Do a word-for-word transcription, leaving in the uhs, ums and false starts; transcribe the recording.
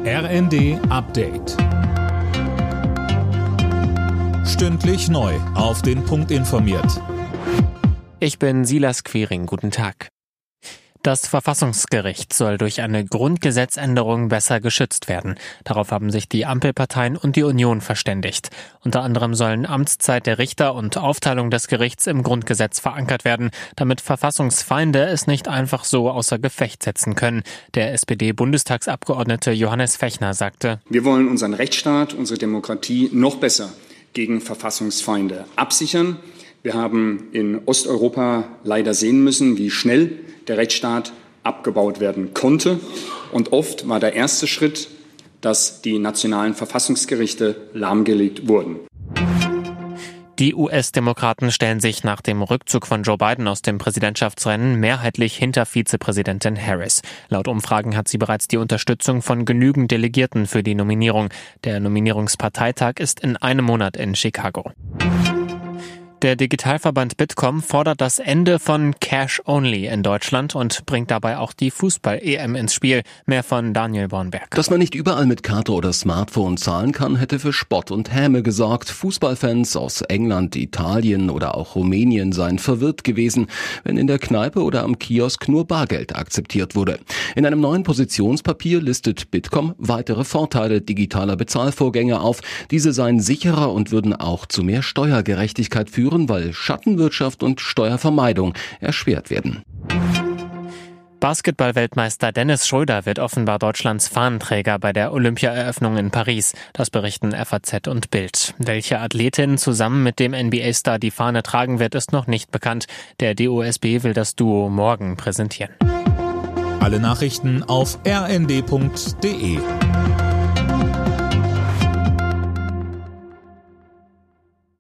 R N D Update. Stündlich neu auf den Punkt informiert. Ich bin Silas Quiring. Guten Tag. Das Verfassungsgericht soll durch eine Grundgesetzänderung besser geschützt werden. Darauf haben sich die Ampelparteien und die Union verständigt. Unter anderem sollen Amtszeit der Richter und Aufteilung des Gerichts im Grundgesetz verankert werden, damit Verfassungsfeinde es nicht einfach so außer Gefecht setzen können. Der S P D-Bundestagsabgeordnete Johannes Fechner sagte: Wir wollen unseren Rechtsstaat, unsere Demokratie noch besser gegen Verfassungsfeinde absichern. Wir haben in Osteuropa leider sehen müssen, wie schnell der Rechtsstaat abgebaut werden konnte. Und oft war der erste Schritt, dass die nationalen Verfassungsgerichte lahmgelegt wurden. Die U S-Demokraten stellen sich nach dem Rückzug von Joe Biden aus dem Präsidentschaftsrennen mehrheitlich hinter Vizepräsidentin Harris. Laut Umfragen hat sie bereits die Unterstützung von genügend Delegierten für die Nominierung. Der Nominierungsparteitag ist in einem Monat in Chicago. Der Digitalverband Bitkom fordert das Ende von Cash Only in Deutschland und bringt dabei auch die Fußball-E M ins Spiel. Mehr von Daniel Bornberg. Dass man nicht überall mit Karte oder Smartphone zahlen kann, hätte für Spott und Häme gesorgt. Fußballfans aus England, Italien oder auch Rumänien seien verwirrt gewesen, wenn in der Kneipe oder am Kiosk nur Bargeld akzeptiert wurde. In einem neuen Positionspapier listet Bitkom weitere Vorteile digitaler Bezahlvorgänge auf. Diese seien sicherer und würden auch zu mehr Steuergerechtigkeit führen, weil Schattenwirtschaft und Steuervermeidung erschwert werden. Basketball-Weltmeister Dennis Schröder wird offenbar Deutschlands Fahnenträger bei der Olympia-Eröffnung in Paris. Das berichten F A Z und Bild. Welche Athletin zusammen mit dem N B A-Star die Fahne tragen wird, ist noch nicht bekannt. Der D O S B will das Duo morgen präsentieren. Alle Nachrichten auf r n d punkt d e.